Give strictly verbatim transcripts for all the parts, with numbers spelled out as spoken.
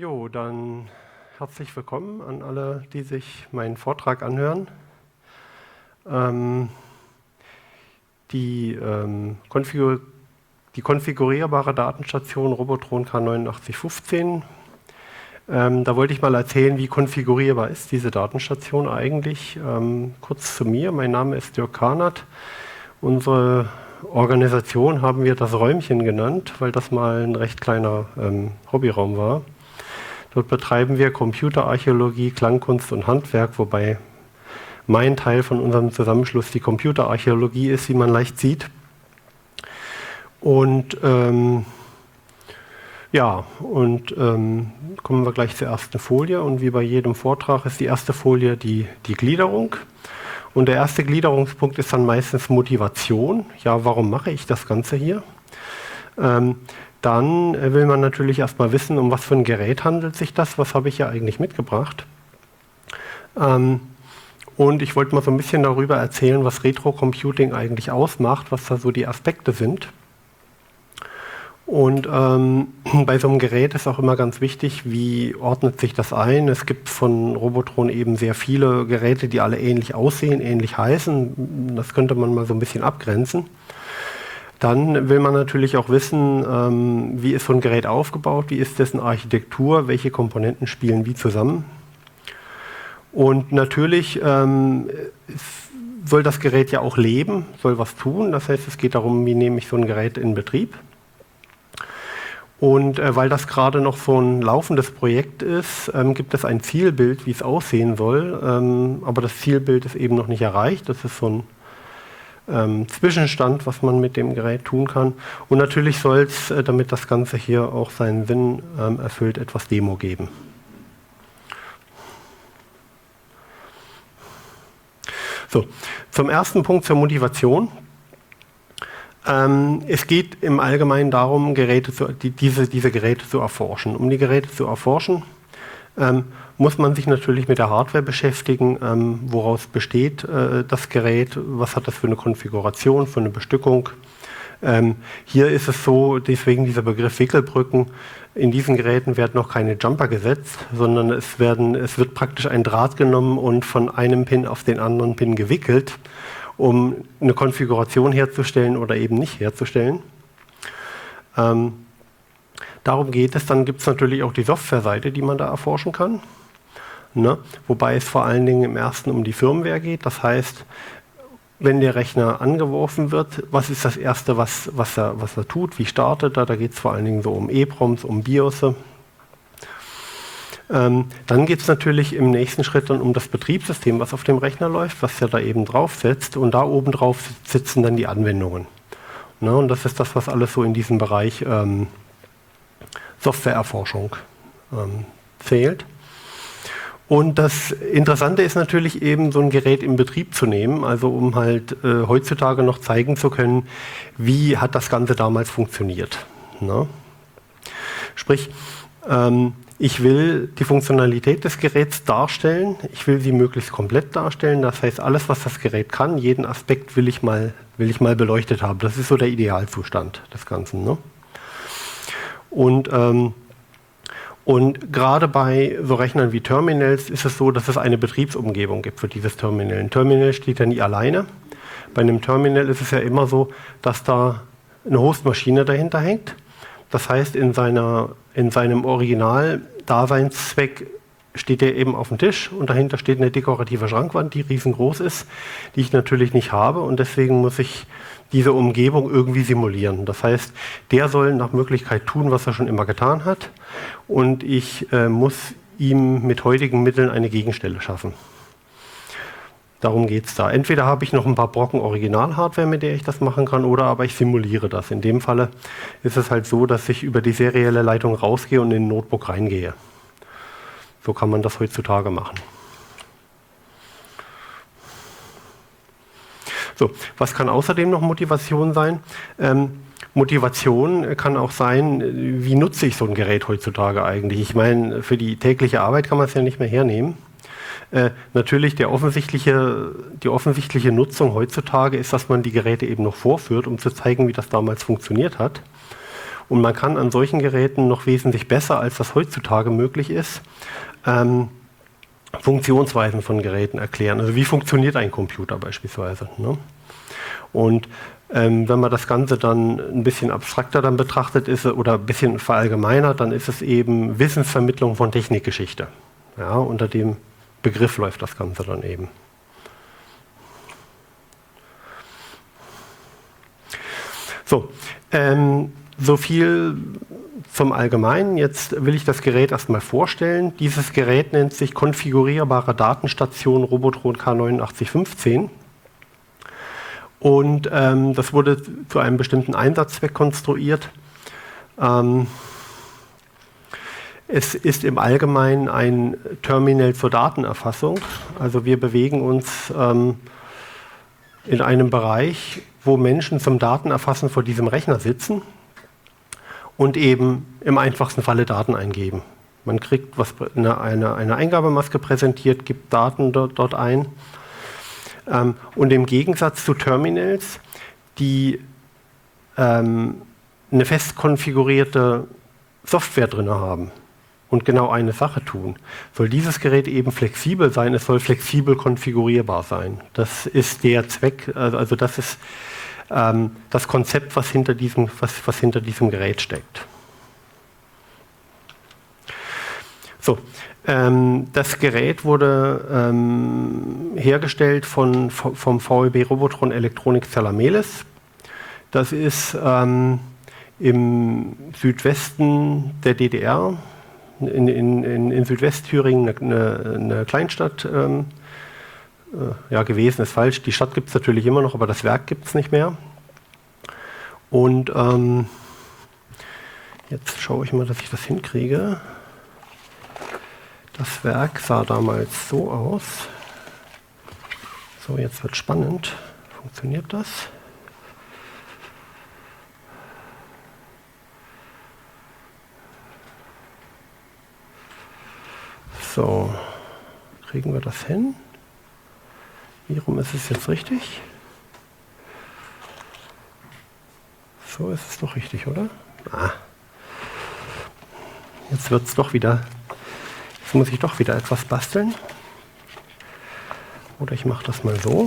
Jo, dann herzlich willkommen an alle, die sich meinen Vortrag anhören. Ähm, die, ähm, konfigur die konfigurierbare Datenstation Robotron K neun acht fünf eins. Ähm, da wollte ich mal erzählen, wie konfigurierbar ist diese Datenstation eigentlich. Ähm, kurz zu mir, mein Name ist Dirk Kahnert. Unsere Organisation haben wir das Räumchen genannt, weil das mal ein recht kleiner ähm, Hobbyraum war. Dort betreiben wir Computerarchäologie, Klangkunst und Handwerk, wobei mein Teil von unserem Zusammenschluss die Computerarchäologie ist, wie man leicht sieht. Und ähm, ja, und ähm, kommen wir gleich zur ersten Folie. Und wie bei jedem Vortrag ist die erste Folie die, die Gliederung. Und der erste Gliederungspunkt ist dann meistens Motivation. Ja, warum mache ich das Ganze hier? Ähm, Dann will man natürlich erstmal wissen, um was für ein Gerät handelt sich das, was habe ich ja eigentlich mitgebracht. Ähm, und ich wollte mal so ein bisschen darüber erzählen, was Retro-Computing eigentlich ausmacht, was da so die Aspekte sind. Und ähm, bei so einem Gerät ist auch immer ganz wichtig, wie ordnet sich das ein. Es gibt von Robotron eben sehr viele Geräte, die alle ähnlich aussehen, ähnlich heißen. Das könnte man mal so ein bisschen abgrenzen. Dann will man natürlich auch wissen, ähm, wie ist so ein Gerät aufgebaut, wie ist dessen Architektur, welche Komponenten spielen wie zusammen. Und natürlich ähm, soll das Gerät ja auch leben, soll was tun. Das heißt, es geht darum, wie nehme ich so ein Gerät in Betrieb. Und äh, weil das gerade noch so ein laufendes Projekt ist, ähm, gibt es ein Zielbild, wie es aussehen soll. Ähm, aber das Zielbild ist eben noch nicht erreicht. Das ist so ein Ähm, Zwischenstand, was man mit dem Gerät tun kann. Und natürlich soll es, äh, damit das Ganze hier auch seinen Sinn ähm, erfüllt, etwas Demo geben. So, zum ersten Punkt zur Motivation. Ähm, es geht im Allgemeinen darum, Geräte zu, die, diese, diese Geräte zu erforschen. Um die Geräte zu erforschen, ähm, muss man sich natürlich mit der Hardware beschäftigen, ähm, woraus besteht äh, das Gerät, was hat das für eine Konfiguration, für eine Bestückung. Ähm, hier ist es so, deswegen dieser Begriff Wickelbrücken, in diesen Geräten werden noch keine Jumper gesetzt, sondern es, werden, es wird praktisch ein Draht genommen und von einem Pin auf den anderen Pin gewickelt, um eine Konfiguration herzustellen oder eben nicht herzustellen. Ähm, darum geht es. Dann gibt es natürlich auch die Softwareseite, die man da erforschen kann. Ne? Wobei es vor allen Dingen im ersten um die Firmware geht. Das heißt, wenn der Rechner angeworfen wird, was ist das Erste, was, was, er, was er tut, wie startet er? Da geht es vor allen Dingen so um EPROMs, um BIOS. Ähm, dann geht es natürlich im nächsten Schritt dann um das Betriebssystem, was auf dem Rechner läuft, was er da eben drauf setzt. Und da oben drauf sitzen dann die Anwendungen. Ne? Und das ist das, was alles so in diesem Bereich ähm, Softwareerforschung ähm, zählt. Und das Interessante ist natürlich eben, so ein Gerät in Betrieb zu nehmen, also um halt äh, heutzutage noch zeigen zu können, wie hat das Ganze damals funktioniert. Ne? Sprich, ähm, ich will die Funktionalität des Geräts darstellen, ich will sie möglichst komplett darstellen, das heißt, alles, was das Gerät kann, jeden Aspekt will ich mal, will ich mal beleuchtet haben. Das ist so der Idealzustand des Ganzen. Ne? Und ähm, Und gerade bei so Rechnern wie Terminals ist es so, dass es eine Betriebsumgebung gibt für dieses Terminal. Ein Terminal steht ja nie alleine. Bei einem Terminal ist es ja immer so, dass da eine Hostmaschine dahinter hängt. Das heißt, in, seiner, in seinem Original-Daseinszweck steht er eben auf dem Tisch und dahinter steht eine dekorative Schrankwand, die riesengroß ist, die ich natürlich nicht habe, und deswegen muss ich diese Umgebung irgendwie simulieren. Das heißt, der soll nach Möglichkeit tun, was er schon immer getan hat, und ich äh, muss ihm mit heutigen Mitteln eine Gegenstelle schaffen. Darum geht es da. Entweder habe ich noch ein paar Brocken Original-Hardware, mit der ich das machen kann, oder aber ich simuliere das. In dem Falle ist es halt so, dass ich über die serielle Leitung rausgehe und in ein Notebook reingehe. So kann man das heutzutage machen. So, was kann außerdem noch Motivation sein? Ähm, Motivation kann auch sein, wie nutze ich so ein Gerät heutzutage eigentlich? Ich meine, für die tägliche Arbeit kann man es ja nicht mehr hernehmen. Äh, natürlich der offensichtliche, die offensichtliche Nutzung heutzutage ist, dass man die Geräte eben noch vorführt, um zu zeigen, wie das damals funktioniert hat. Und man kann an solchen Geräten noch wesentlich besser, als das heutzutage möglich ist, ähm, Funktionsweisen von Geräten erklären. Also wie funktioniert ein Computer beispielsweise. Ne? Und ähm, wenn man das Ganze dann ein bisschen abstrakter dann betrachtet ist oder ein bisschen verallgemeinert, dann ist es eben Wissensvermittlung von Technikgeschichte. Ja, unter dem Begriff läuft das Ganze dann eben. So, ähm, so viel zum Allgemeinen. Jetzt will ich das Gerät erstmal vorstellen. Dieses Gerät nennt sich konfigurierbare Datenstation Robotron K neun acht fünf eins. Und ähm, das wurde zu einem bestimmten Einsatzzweck konstruiert. Ähm, es ist im Allgemeinen ein Terminal zur Datenerfassung. Also wir bewegen uns ähm, in einem Bereich, wo Menschen zum Datenerfassen vor diesem Rechner sitzen und eben im einfachsten Falle Daten eingeben. Man kriegt was, eine, eine, eine Eingabemaske präsentiert, gibt Daten dort, dort ein. Ähm, und im Gegensatz zu Terminals, die ähm, eine fest konfigurierte Software drin haben und genau eine Sache tun, soll dieses Gerät eben flexibel sein, es soll flexibel konfigurierbar sein. Das ist der Zweck, also das ist ähm, das Konzept, was hinter diesem, was, was hinter diesem Gerät steckt. So, ähm, das Gerät wurde ähm, hergestellt von, vom V E B Robotron Electronics Zella-Mehlis. Das ist ähm, im Südwesten der D D R, in, in, in, in Südwestthüringen eine, eine Kleinstadt ähm, äh, ja, gewesen, ist falsch. Die Stadt gibt es natürlich immer noch, aber das Werk gibt es nicht mehr. Und ähm, jetzt schaue ich mal, dass ich das hinkriege. Das Werk sah damals so aus. So, jetzt wird spannend. Funktioniert das? So, kriegen wir das hin? Wie rum ist es jetzt richtig? So ist es doch richtig, oder? Ah. Jetzt wird es doch wieder... Jetzt muss ich doch wieder etwas basteln. Oder ich mache das mal so.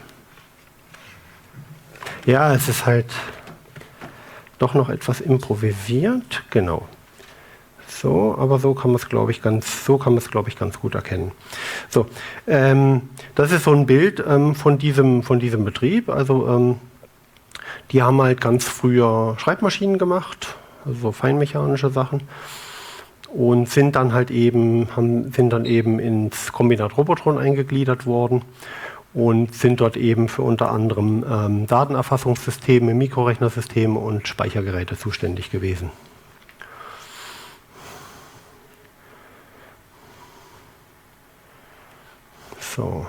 Ja, es ist halt doch noch etwas improvisiert. Genau. So, aber so kann man es, glaube ich, ganz, so kann man es, glaube ich, ganz gut erkennen. So, ähm, das ist so ein Bild ähm, von diesem, von diesem Betrieb. Also ähm, die haben halt ganz früher Schreibmaschinen gemacht, also so feinmechanische Sachen. Und sind dann halt eben, haben, sind dann eben ins Kombinat Robotron eingegliedert worden und sind dort eben für unter anderem ähm, Datenerfassungssysteme, Mikrorechnersysteme und Speichergeräte zuständig gewesen. So.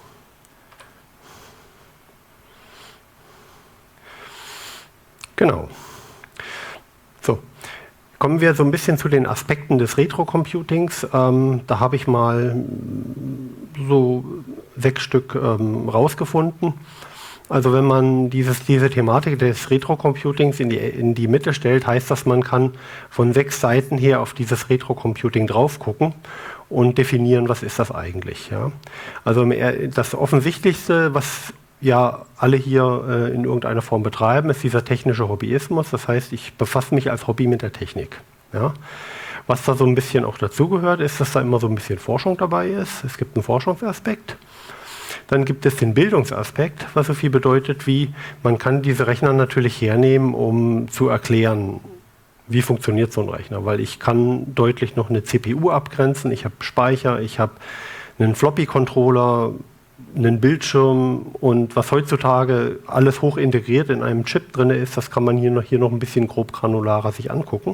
Genau. So. Kommen wir so ein bisschen zu den Aspekten des Retro-Computings. Ähm, da habe ich mal so sechs Stück ähm, rausgefunden. Also wenn man dieses, diese Thematik des Retro-Computings in die, in die Mitte stellt, heißt das, man kann von sechs Seiten her auf dieses Retro-Computing drauf gucken und definieren, was ist das eigentlich. Ja? Also das Offensichtlichste, was ja alle hier äh, in irgendeiner Form betreiben, ist dieser technische Hobbyismus. Das heißt, ich befasse mich als Hobby mit der Technik. Ja? Was da so ein bisschen auch dazugehört, ist, dass da immer so ein bisschen Forschung dabei ist. Es gibt einen Forschungsaspekt. Dann gibt es den Bildungsaspekt, was so viel bedeutet wie, man kann diese Rechner natürlich hernehmen, um zu erklären, wie funktioniert so ein Rechner. Weil ich kann deutlich noch eine C P U abgrenzen, ich habe Speicher, ich habe einen Floppy-Controller, einen Bildschirm und was heutzutage alles hoch integriert in einem Chip drin ist, das kann man hier noch, hier noch ein bisschen grob granularer sich angucken.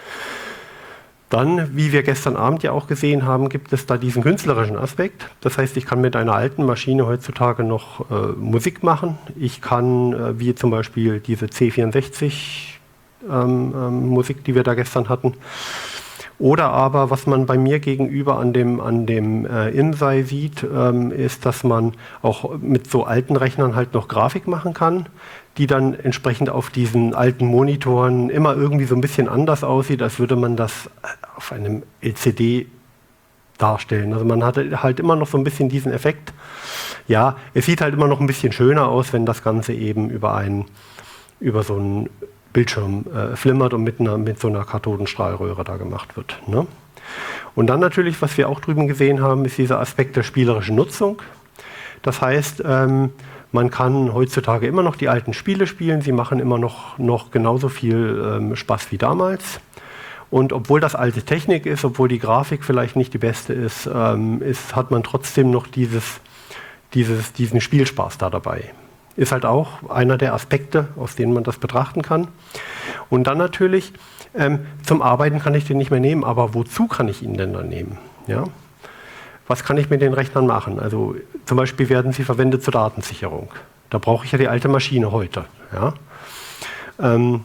Dann, wie wir gestern Abend ja auch gesehen haben, gibt es da diesen künstlerischen Aspekt. Das heißt, ich kann mit einer alten Maschine heutzutage noch äh, Musik machen. Ich kann, äh, wie zum Beispiel diese C vierundsechzig ähm, ähm, Musik, die wir da gestern hatten. Oder aber, was man bei mir gegenüber an dem, an dem äh, Insei sieht, ähm, ist, dass man auch mit so alten Rechnern halt noch Grafik machen kann, die dann entsprechend auf diesen alten Monitoren immer irgendwie so ein bisschen anders aussieht, als würde man das auf einem L C D darstellen. Also man hatte halt immer noch so ein bisschen diesen Effekt. Ja, es sieht halt immer noch ein bisschen schöner aus, wenn das Ganze eben über, einen, über so einen Bildschirm äh, flimmert und mit, einer, mit so einer Kathodenstrahlröhre da gemacht wird. Ne? Und dann natürlich, was wir auch drüben gesehen haben, ist dieser Aspekt der spielerischen Nutzung. Das heißt, ähm, man kann heutzutage immer noch die alten Spiele spielen, sie machen immer noch, noch genauso viel ähm, Spaß wie damals. Und obwohl das alte Technik ist, obwohl die Grafik vielleicht nicht die beste ist, ähm, ist hat man trotzdem noch dieses, dieses, diesen Spielspaß da dabei. Ist halt auch einer der Aspekte, aus denen man das betrachten kann. Und dann natürlich, ähm, zum Arbeiten kann ich den nicht mehr nehmen, aber wozu kann ich ihn denn dann nehmen? Ja? Was kann ich mit den Rechnern machen? Also zum Beispiel werden sie verwendet zur Datensicherung. Da brauche ich ja die alte Maschine heute. Ja? Ähm,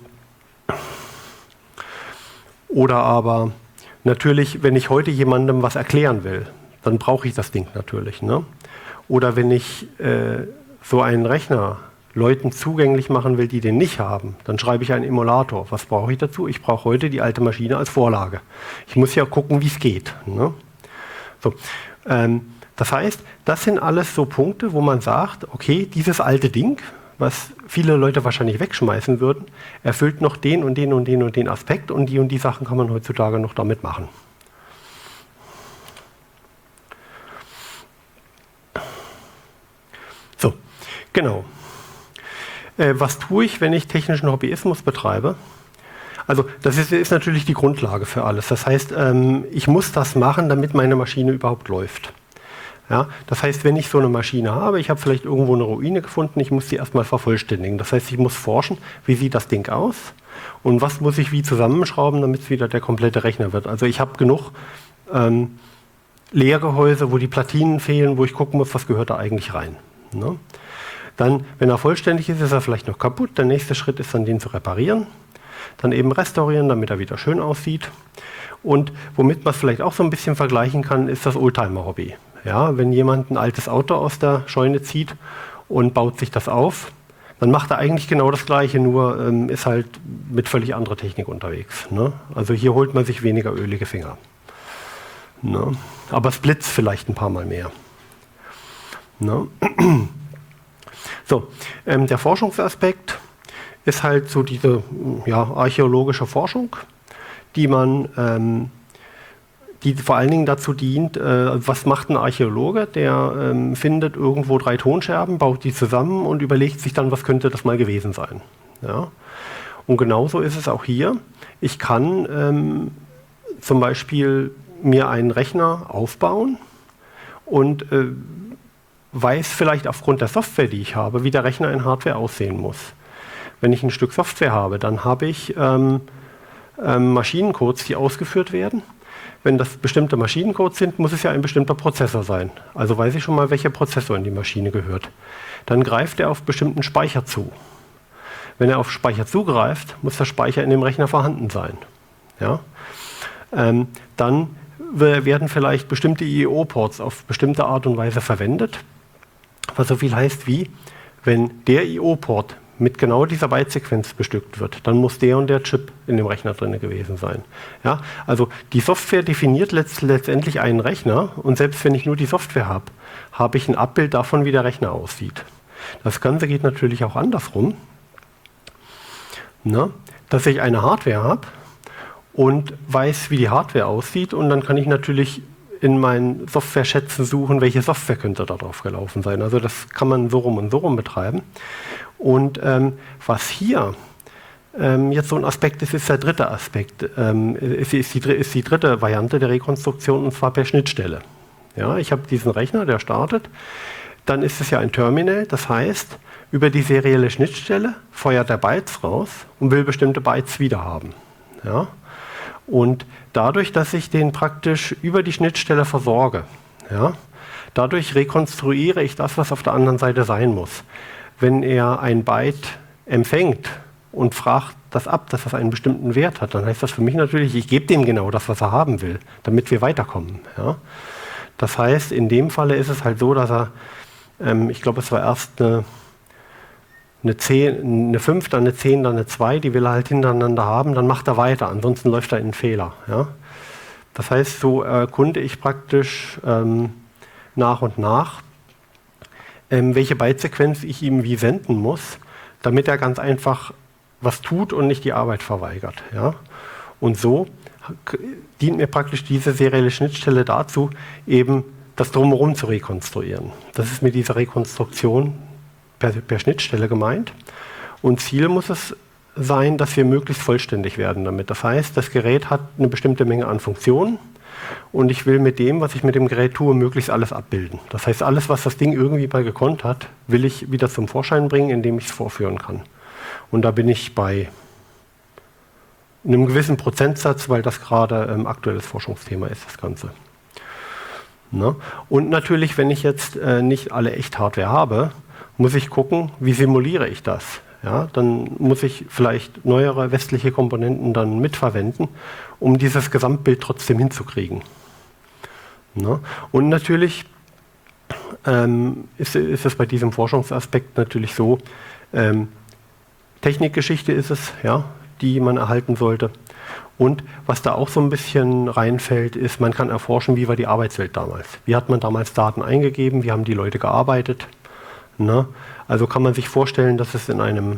oder aber natürlich, wenn ich heute jemandem was erklären will, dann brauche ich das Ding natürlich. Ne? Oder wenn ich äh, so einen Rechner Leuten zugänglich machen will, die den nicht haben, dann schreibe ich einen Emulator. Was brauche ich dazu? Ich brauche heute die alte Maschine als Vorlage. Ich muss ja gucken, wie es geht. Ne? So, ähm, das heißt, das sind alles so Punkte, wo man sagt, okay, dieses alte Ding, was viele Leute wahrscheinlich wegschmeißen würden, erfüllt noch den und den und den und den Aspekt und die und die Sachen kann man heutzutage noch damit machen. So, genau. Äh, was tue ich, wenn ich technischen Hobbyismus betreibe? Also das ist, ist natürlich die Grundlage für alles. Das heißt, ähm, ich muss das machen, damit meine Maschine überhaupt läuft. Ja, das heißt, wenn ich so eine Maschine habe, ich habe vielleicht irgendwo eine Ruine gefunden, ich muss die erstmal vervollständigen. Das heißt, ich muss forschen, wie sieht das Ding aus und was muss ich wie zusammenschrauben, damit es wieder der komplette Rechner wird. Also ich habe genug ähm, Leergehäuse, wo die Platinen fehlen, wo ich gucken muss, was gehört da eigentlich rein. Ne? Dann, wenn er vollständig ist, ist er vielleicht noch kaputt. Der nächste Schritt ist dann, den zu reparieren. Dann eben restaurieren, damit er wieder schön aussieht. Und womit man es vielleicht auch so ein bisschen vergleichen kann, ist das Oldtimer-Hobby. Ja, wenn jemand ein altes Auto aus der Scheune zieht und baut sich das auf, dann macht er eigentlich genau das Gleiche, nur ähm, ist halt mit völlig anderer Technik unterwegs. Ne? Also hier holt man sich weniger ölige Finger. Ne? Aber es blitzt vielleicht ein paar Mal mehr. Ne? So, ähm, der Forschungsaspekt ist halt so diese ja, archäologische Forschung, die man, ähm, die vor allen Dingen dazu dient, äh, was macht ein Archäologe? Der ähm, findet irgendwo drei Tonscherben, baut die zusammen und überlegt sich dann, was könnte das mal gewesen sein. Ja? Und genauso ist es auch hier. Ich kann ähm, zum Beispiel mir einen Rechner aufbauen und äh, weiß vielleicht aufgrund der Software, die ich habe, wie der Rechner in Hardware aussehen muss. Wenn ich ein Stück Software habe, dann habe ich ähm, ähm, Maschinencodes, die ausgeführt werden. Wenn das bestimmte Maschinencodes sind, muss es ja ein bestimmter Prozessor sein. Also weiß ich schon mal, welcher Prozessor in die Maschine gehört. Dann greift er auf bestimmten Speicher zu. Wenn er auf Speicher zugreift, muss der Speicher in dem Rechner vorhanden sein. Ja? Ähm, dann werden vielleicht bestimmte I O Ports auf bestimmte Art und Weise verwendet. Was so viel heißt wie, wenn der I O Port mit genau dieser Bytesequenz bestückt wird, dann muss der und der Chip in dem Rechner drin gewesen sein. Ja, also die Software definiert letzt, letztendlich einen Rechner und selbst wenn ich nur die Software habe, habe ich ein Abbild davon, wie der Rechner aussieht. Das Ganze geht natürlich auch andersrum, ne? Dass ich eine Hardware habe und weiß, wie die Hardware aussieht und dann kann ich natürlich in meinen Software-Schätzen suchen, welche Software könnte da drauf gelaufen sein. Also das kann man so rum und so rum betreiben. Und ähm, was hier ähm, jetzt so ein Aspekt ist, ist der dritte Aspekt, ähm, ist, ist, die, ist die dritte Variante der Rekonstruktion und zwar per Schnittstelle. Ja, ich habe diesen Rechner, der startet, dann ist es ja ein Terminal, das heißt, über die serielle Schnittstelle feuert er Bytes raus und will bestimmte Bytes wiederhaben. Ja? Und dadurch, dass ich den praktisch über die Schnittstelle versorge, ja, dadurch rekonstruiere ich das, was auf der anderen Seite sein muss. Wenn er ein Byte empfängt und fragt das ab, dass das einen bestimmten Wert hat, dann heißt das für mich natürlich, ich gebe dem genau das, was er haben will, damit wir weiterkommen. Ja? Das heißt, in dem Falle ist es halt so, dass er, ähm, ich glaube, es war erst eine, eine, zehn, eine fünf, dann eine zehn, dann eine zwei, die will er halt hintereinander haben, dann macht er weiter, ansonsten läuft er in einen Fehler. Ja? Das heißt, so erkunde ich praktisch ähm, nach und nach, ähm, welche Bytesequenz ich ihm wie senden muss, damit er ganz einfach was tut und nicht die Arbeit verweigert. Ja? Und so dient mir praktisch diese serielle Schnittstelle dazu, eben das Drumherum zu rekonstruieren. Das ist mit dieser Rekonstruktion per, per Schnittstelle gemeint. Und Ziel muss es sein, dass wir möglichst vollständig werden damit. Das heißt, das Gerät hat eine bestimmte Menge an Funktionen und ich will mit dem, was ich mit dem Gerät tue, möglichst alles abbilden. Das heißt, alles, was das Ding irgendwie mal gekonnt hat, will ich wieder zum Vorschein bringen, indem ich es vorführen kann. Und da bin ich bei einem gewissen Prozentsatz, weil das gerade ähm, aktuelles Forschungsthema ist, das Ganze. Ne? Und natürlich, wenn ich jetzt äh, nicht alle Echt-Hardware habe, muss ich gucken, wie simuliere ich das. Ja? Dann muss ich vielleicht neuere westliche Komponenten dann mitverwenden, um dieses Gesamtbild trotzdem hinzukriegen. Ne? Und natürlich ähm, ist, ist es bei diesem Forschungsaspekt natürlich so, ähm, Technikgeschichte ist es, ja, die man erhalten sollte. Und was da auch so ein bisschen reinfällt, ist, man kann erforschen, wie war die Arbeitswelt damals. Wie hat man damals Daten eingegeben, wie haben die Leute gearbeitet. Ne? Also kann man sich vorstellen, dass es in einem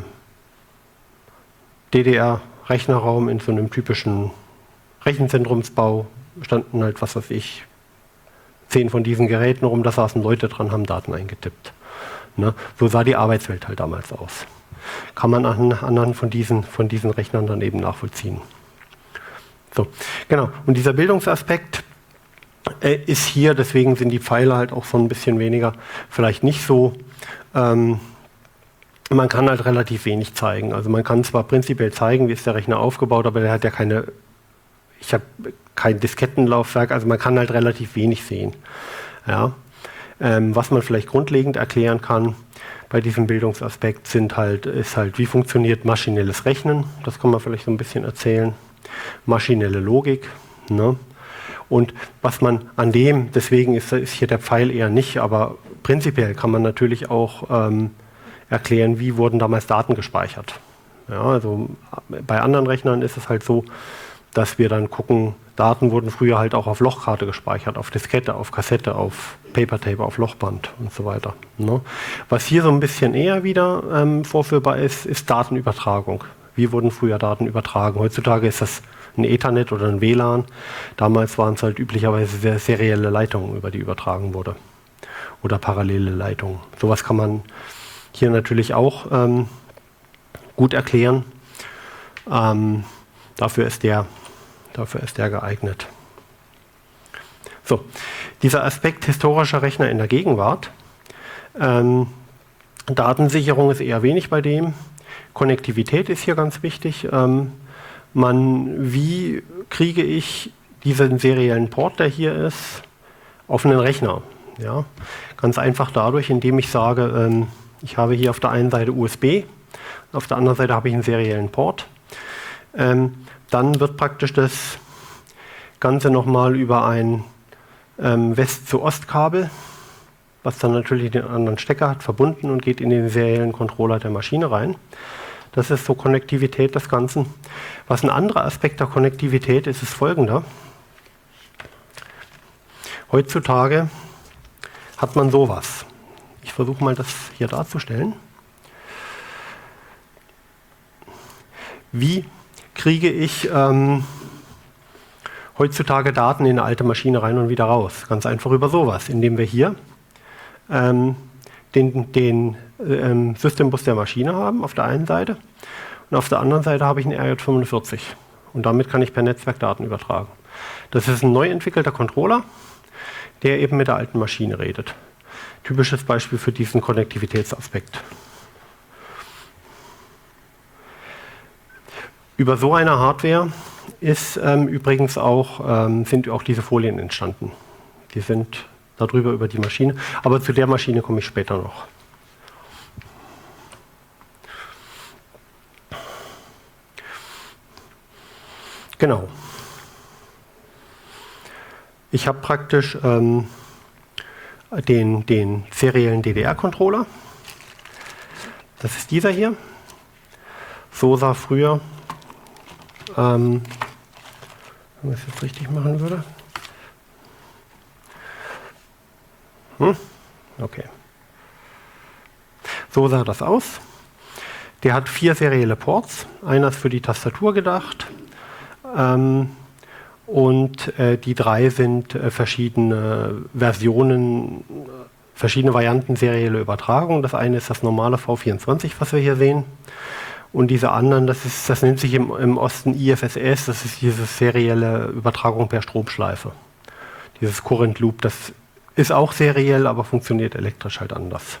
D D R-Rechnerraum, in so einem typischen Rechenzentrumsbau, standen halt, was weiß ich, zehn von diesen Geräten rum, da saßen Leute dran, haben Daten eingetippt. Ne? So sah die Arbeitswelt halt damals aus. Kann man anhand von diesen, von diesen Rechnern dann eben nachvollziehen. So, genau. Und dieser Bildungsaspekt äh, ist hier, deswegen sind die Pfeile halt auch so ein bisschen weniger, vielleicht nicht so. Ähm, man kann halt relativ wenig zeigen. Also man kann zwar prinzipiell zeigen, wie ist der Rechner aufgebaut, aber der hat ja keine, ich habe kein Diskettenlaufwerk, also man kann halt relativ wenig sehen. Ja. Ähm, was man vielleicht grundlegend erklären kann bei diesem Bildungsaspekt sind halt, ist halt, wie funktioniert maschinelles Rechnen, das kann man vielleicht so ein bisschen erzählen, maschinelle Logik, ne? Und was man an dem, deswegen ist, ist hier der Pfeil eher nicht, aber prinzipiell kann man natürlich auch ähm, erklären, wie wurden damals Daten gespeichert. Ja, also bei anderen Rechnern ist es halt so, dass wir dann gucken, Daten wurden früher halt auch auf Lochkarte gespeichert, auf Diskette, auf Kassette, auf Papertape, auf Lochband und so weiter. Ne? Was hier so ein bisschen eher wieder ähm, vorführbar ist, ist Datenübertragung. Wie wurden früher Daten übertragen? Heutzutage ist das ein Ethernet oder ein W L A N. Damals waren es halt üblicherweise sehr serielle Leitungen, über die übertragen wurde. Oder parallele Leitungen. Sowas kann man hier natürlich auch ähm, gut erklären. Ähm, dafür ist der Dafür ist der geeignet. So, dieser Aspekt historischer Rechner in der Gegenwart. Ähm, Datensicherung ist eher wenig bei dem. Konnektivität ist hier ganz wichtig. Ähm, man, wie kriege ich diesen seriellen Port, der hier ist, auf einen Rechner? Ja, ganz einfach dadurch, indem ich sage, ähm, ich habe hier auf der einen Seite U S B, auf der anderen Seite habe ich einen seriellen Port. Ähm, Dann wird praktisch das Ganze nochmal über ein ähm, West-zu-Ost-Kabel, was dann natürlich den anderen Stecker hat, verbunden und geht in den seriellen Controller der Maschine rein. Das ist so Konnektivität des Ganzen. Was ein anderer Aspekt der Konnektivität ist, ist folgender. Heutzutage hat man sowas. Ich versuche mal das hier darzustellen. Wie kriege ich ähm, heutzutage Daten in eine alte Maschine rein und wieder raus? Ganz einfach über sowas, indem wir hier ähm, den, den ähm, Systembus der Maschine haben auf der einen Seite und auf der anderen Seite habe ich einen R J fünfundvierzig und damit kann ich per Netzwerk Daten übertragen. Das ist ein neu entwickelter Controller, der eben mit der alten Maschine redet. Typisches Beispiel für diesen Konnektivitätsaspekt. Über so eine Hardware ist ähm, übrigens auch, ähm, sind auch diese Folien entstanden. Die sind darüber über die Maschine, aber zu der Maschine komme ich später noch. Genau. Ich habe praktisch ähm, den, den seriellen D D R-Controller. Das ist dieser hier. So sah früher, ähm, wenn ich es jetzt richtig machen würde. Hm? Okay. So sah das aus. Der hat vier serielle Ports. Einer ist für die Tastatur gedacht. Ähm, und äh, die drei sind äh, verschiedene Versionen, verschiedene Varianten serielle Übertragung. Das eine ist das normale V vierundzwanzig, was wir hier sehen. Und diese anderen, das, ist, das nennt sich im, im Osten I F S S, das ist diese serielle Übertragung per Stromschleife. Dieses Current Loop, das ist auch seriell, aber funktioniert elektrisch halt anders.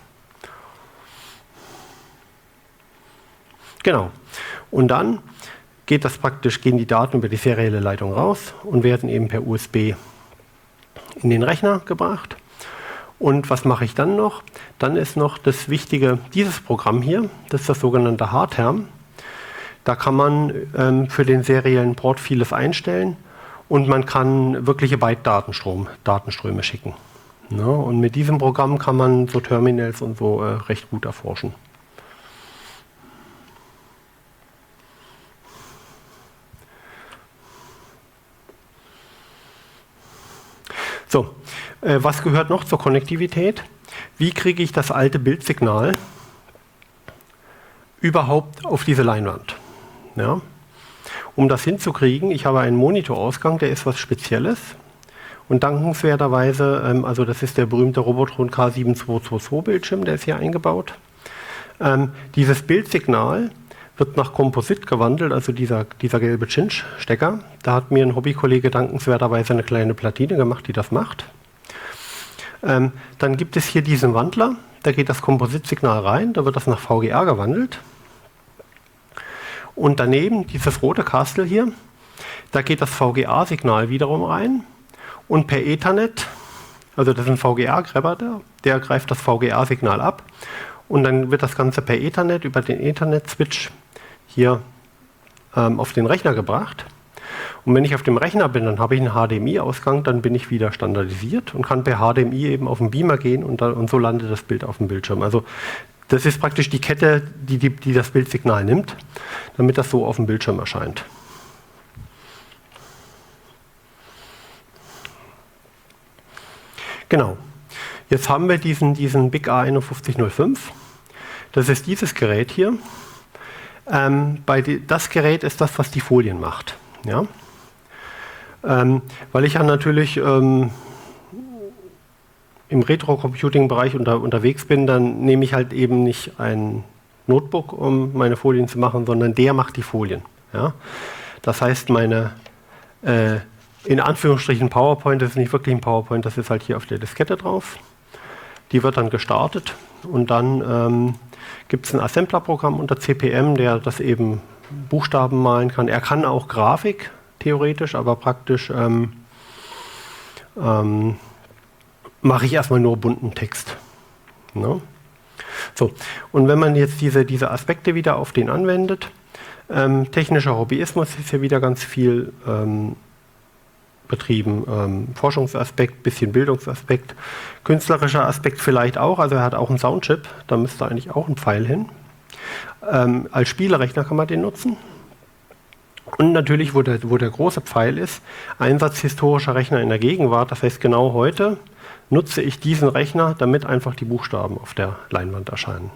Genau. Und dann geht das praktisch, gehen die Daten über die serielle Leitung raus und werden eben per U S B in den Rechner gebracht. Und was mache ich dann noch? Dann ist noch das Wichtige, dieses Programm hier, das ist das sogenannte Hardterm. Da kann man ähm, für den seriellen Port vieles einstellen und man kann wirkliche Byte-Datenstrom, Datenströme schicken. Ja, und mit diesem Programm kann man so Terminals und so äh, recht gut erforschen. So, äh, was gehört noch zur Konnektivität? Wie kriege ich das alte Bildsignal überhaupt auf diese Leinwand? Ja? Um das hinzukriegen, ich habe einen Monitorausgang, der ist was Spezielles. Und dankenswerterweise, ähm, also das ist der berühmte Robotron K sieben zwei zwei zwei Bildschirm, der ist hier eingebaut. Ähm, dieses Bildsignal wird nach Komposit gewandelt, also dieser, dieser gelbe Cinch-Stecker. Da hat mir ein Hobbykollege dankenswerterweise eine kleine Platine gemacht, die das macht. Ähm, dann gibt es hier diesen Wandler, da geht das Kompositsignal rein, da wird das nach V G A gewandelt. Und daneben dieses rote Kastel hier, da geht das V G A-Signal wiederum rein und per Ethernet, also das ist ein V G A-Grabber, der, der greift das V G A-Signal ab und dann wird das Ganze per Ethernet über den Ethernet-Switch hier ähm, auf den Rechner gebracht. Und wenn ich auf dem Rechner bin, dann habe ich einen H D M I-Ausgang, dann bin ich wieder standardisiert und kann per H D M I eben auf den Beamer gehen und, dann, und so landet das Bild auf dem Bildschirm. Also das ist praktisch die Kette, die, die, die das Bildsignal nimmt, damit das so auf dem Bildschirm erscheint. Genau. Jetzt haben wir diesen, diesen BIC A eins fünf null fünf. Das ist dieses Gerät hier. Ähm, bei die, das Gerät ist das, was die Folien macht. Ja? Ähm, weil ich ja natürlich ähm, im Retro-Computing-Bereich unter, unterwegs bin, dann nehme ich halt eben nicht ein Notebook, um meine Folien zu machen, sondern der macht die Folien. Ja? Das heißt, meine äh, in Anführungsstrichen PowerPoint, das ist nicht wirklich ein PowerPoint, das ist halt hier auf der Diskette drauf. Die wird dann gestartet und dann ähm, gibt es ein Assembler-Programm unter C P M, der das eben Buchstaben malen kann. Er kann auch Grafik, theoretisch, aber praktisch ähm, ähm, mache ich erstmal nur bunten Text. Ne? So, und wenn man jetzt diese, diese Aspekte wieder auf den anwendet, ähm, technischer Hobbyismus ist hier wieder ganz viel ähm, betrieben. Ähm, Forschungsaspekt, bisschen Bildungsaspekt, künstlerischer Aspekt vielleicht auch, also er hat auch einen Soundchip, da müsste eigentlich auch ein Pfeil hin. Ähm, als Spielerechner kann man den nutzen. Und natürlich, wo der, wo der große Pfeil ist, Einsatz historischer Rechner in der Gegenwart, das heißt genau heute nutze ich diesen Rechner, damit einfach die Buchstaben auf der Leinwand erscheinen.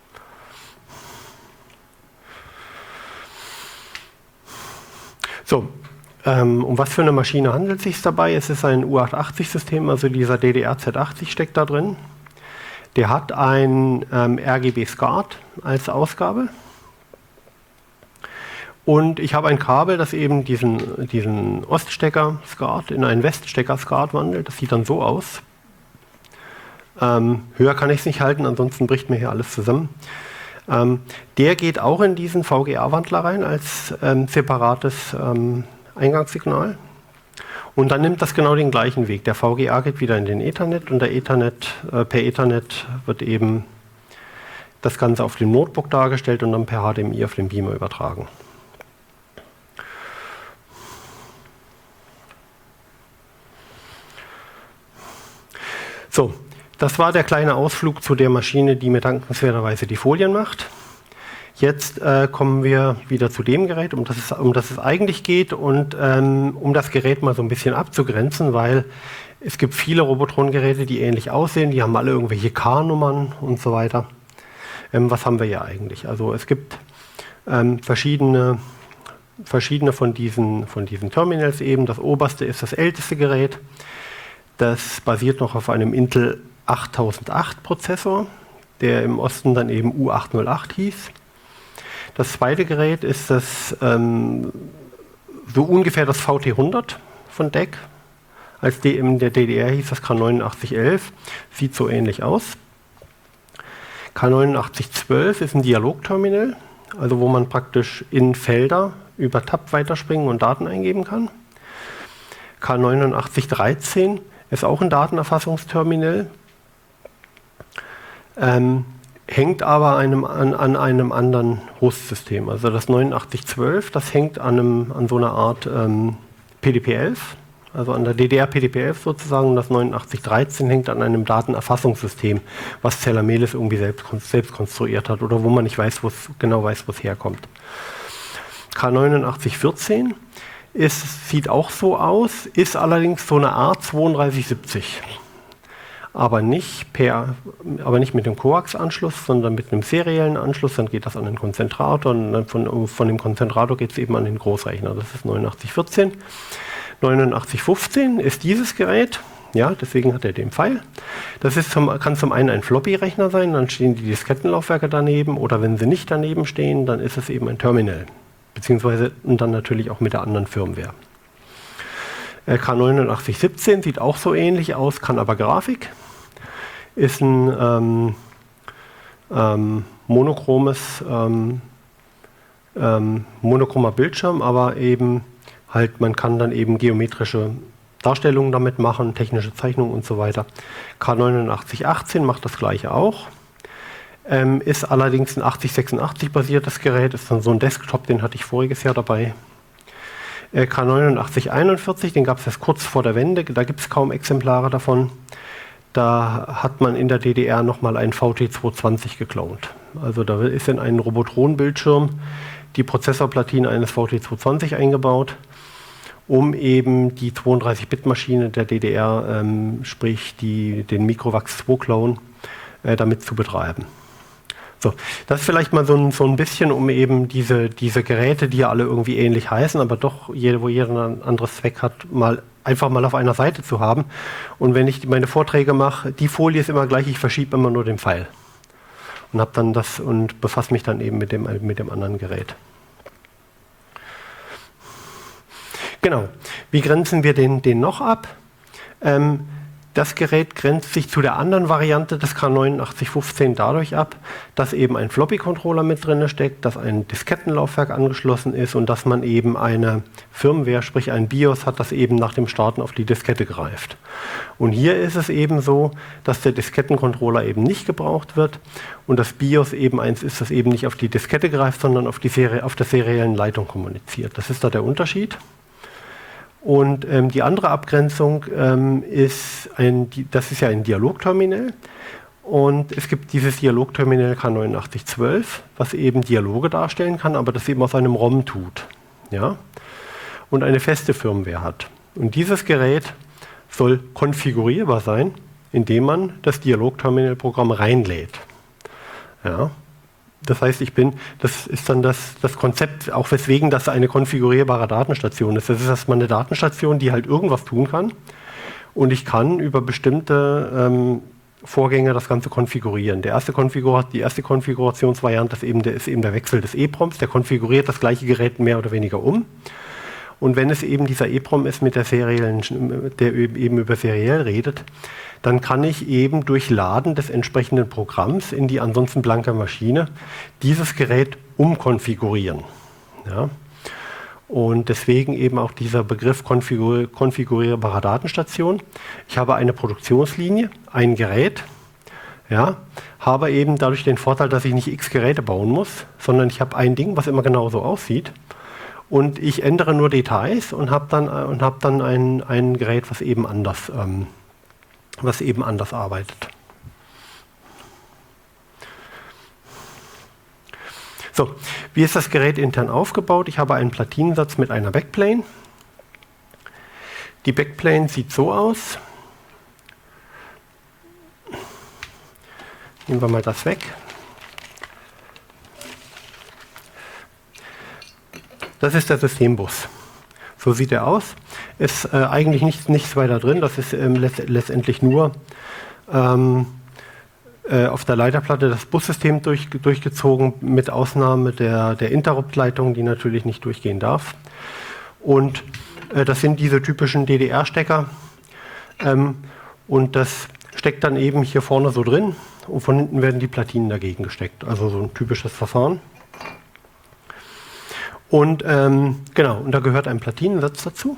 So, ähm, um was für eine Maschine handelt es sich dabei? Es ist ein U achthundertachtzig-System, also dieser D D R Z achtzig steckt da drin. Der hat ein ähm, R G B-SCART als Ausgabe. Und ich habe ein Kabel, das eben diesen, diesen Oststecker-SCART in einen Weststecker-SCART wandelt. Das sieht dann so aus. Ähm, höher kann ich es nicht halten, ansonsten bricht mir hier alles zusammen. Ähm, der geht auch in diesen V G A-Wandler rein als ähm, separates ähm, Eingangssignal. Und dann nimmt das genau den gleichen Weg. Der V G A geht wieder in den Ethernet und der Ethernet, äh, per Ethernet wird eben das Ganze auf dem Notebook dargestellt und dann per H D M I auf den Beamer übertragen. So, das war der kleine Ausflug zu der Maschine, die mir dankenswerterweise die Folien macht. Jetzt äh, kommen wir wieder zu dem Gerät, um das es, um das es eigentlich geht und ähm, um das Gerät mal so ein bisschen abzugrenzen, weil es gibt viele Robotron-Geräte, die ähnlich aussehen, die haben alle irgendwelche K-Nummern und so weiter. Ähm, was haben wir hier eigentlich? Also es gibt ähm, verschiedene, verschiedene von diesen, von diesen Terminals eben. Das oberste ist das älteste Gerät. Das basiert noch auf einem Intel achttausendacht Prozessor, der im Osten dann eben U achthundertacht hieß. Das zweite Gerät ist das ähm, so ungefähr das V T hundert von D E C. Als D in der D D R hieß das K neunundachtzig elf, sieht so ähnlich aus. K neunundachtzig zwölf ist ein Dialogterminal, also wo man praktisch in Felder über Tab weiterspringen und Daten eingeben kann. K neunundachtzig dreizehn ist auch ein Datenerfassungsterminal, ähm, hängt aber einem, an, an einem anderen Hostsystem. Also das neunundachtzig zwölf, das hängt an, einem, an so einer Art ähm, P D P elf, also an der D D R P D P elf sozusagen. Und das neunundachtzig dreizehn hängt an einem Datenerfassungssystem, was Zellamelis irgendwie selbst, selbst konstruiert hat oder wo man nicht weiß, genau weiß, wo es herkommt. K neunundachtzig vierzehn ist, sieht auch so aus, ist allerdings so eine Art zweiunddreißig siebzig. Aber nicht, per, aber nicht mit dem Coax-Anschluss, sondern mit einem seriellen Anschluss. Dann geht das an den Konzentrator und dann von, von dem Konzentrator geht es eben an den Großrechner. Das ist neunundachtzig vierzehn. neunundachtzig fünfzehn ist dieses Gerät. Ja, deswegen hat er den Pfeil. Das ist zum, kann zum einen ein Floppy-Rechner sein, dann stehen die Diskettenlaufwerke daneben. Oder wenn sie nicht daneben stehen, dann ist es eben ein Terminal. Beziehungsweise und dann natürlich auch mit der anderen Firmware. K neunundachtzig siebzehn sieht auch so ähnlich aus, kann aber Grafik. Ist ein ähm, ähm, monochromes, ähm, ähm, monochromer Bildschirm, aber eben halt, man kann dann eben geometrische Darstellungen damit machen, technische Zeichnungen und so weiter. K neunundachtzig achtzehn macht das gleiche auch. Ähm, ist allerdings ein achtzig sechsundachtzig basiertes Gerät, ist dann so ein Desktop, den hatte ich voriges Jahr dabei. K neunundachtzig einundvierzig, den gab es erst kurz vor der Wende, da gibt es kaum Exemplare davon. Da hat man in der D D R nochmal einen V T zweihundertzwanzig geklont. Also da ist in einen Robotron-Bildschirm die Prozessorplatine eines V T zweihundertzwanzig eingebaut, um eben die zweiunddreißig-Bit-Maschine der D D R, ähm, sprich die, den Microvax zwei Clone, äh, damit zu betreiben. So, das ist vielleicht mal so ein, so ein bisschen, um eben diese, diese Geräte, die ja alle irgendwie ähnlich heißen, aber doch, jede, wo jeder ein anderes Zweck hat, mal einfach mal auf einer Seite zu haben. Und wenn ich meine Vorträge mache, die Folie ist immer gleich, ich verschiebe immer nur den Pfeil. Und habe dann das und befasse mich dann eben mit dem, mit dem anderen Gerät. Genau. Wie grenzen wir den, den noch ab? Ähm, Das Gerät grenzt sich zu der anderen Variante des K neunundachtzig fünfzehn dadurch ab, dass eben ein Floppy-Controller mit drin steckt, dass ein Diskettenlaufwerk angeschlossen ist und dass man eben eine Firmware, sprich ein BIOS hat, das eben nach dem Starten auf die Diskette greift. Und hier ist es eben so, dass der Diskettencontroller eben nicht gebraucht wird und das BIOS eben eins ist, das eben nicht auf die Diskette greift, sondern auf, die Serie, auf der seriellen Leitung kommuniziert. Das ist da der Unterschied. Und ähm, die andere Abgrenzung ähm, ist, ein, die, das ist ja ein Dialogterminal und es gibt dieses Dialogterminal K neunundachtzig zwölf, was eben Dialoge darstellen kann, aber das eben aus einem ROM tut, ja? Und eine feste Firmware hat. Und dieses Gerät soll konfigurierbar sein, indem man das Dialogterminal-Programm reinlädt. Ja? Das heißt, ich bin, das ist dann das, das Konzept, auch weswegen das eine konfigurierbare Datenstation ist. Das ist erstmal eine Datenstation, die halt irgendwas tun kann. Und ich kann über bestimmte ähm, Vorgänge das Ganze konfigurieren. Der erste Konfigura- die erste Konfigurationsvariante ist eben, der, ist eben der Wechsel des EPROMs. Der konfiguriert das gleiche Gerät mehr oder weniger um. Und wenn es eben dieser EPROM ist, mit der seriellen, der eben über seriell redet, dann kann ich eben durch Laden des entsprechenden Programms in die ansonsten blanke Maschine dieses Gerät umkonfigurieren. Ja? Und deswegen eben auch dieser Begriff konfigur konfigurierbare Datenstation. Ich habe eine Produktionslinie, ein Gerät, ja, habe eben dadurch den Vorteil, dass ich nicht x Geräte bauen muss, sondern ich habe ein Ding, was immer genauso aussieht. Und ich ändere nur Details und habe dann, und hab dann ein, ein Gerät, was eben anders ähm, was eben anders arbeitet. So, wie ist das Gerät intern aufgebaut? Ich habe einen Platinensatz mit einer Backplane. Die Backplane sieht so aus. Nehmen wir mal das weg. Das ist der Systembus. So sieht er aus. Ist äh, eigentlich nichts, nichts weiter drin. Das ist ähm, letztendlich nur ähm, äh, auf der Leiterplatte das Bussystem durch, durchgezogen, mit Ausnahme der, der Interrupt-Leitung, die natürlich nicht durchgehen darf. Und äh, das sind diese typischen D D R-Stecker. Ähm, und das steckt dann eben hier vorne so drin. Und von hinten werden die Platinen dagegen gesteckt. Also so ein typisches Verfahren. Und ähm, genau, und da gehört ein Platinensatz dazu.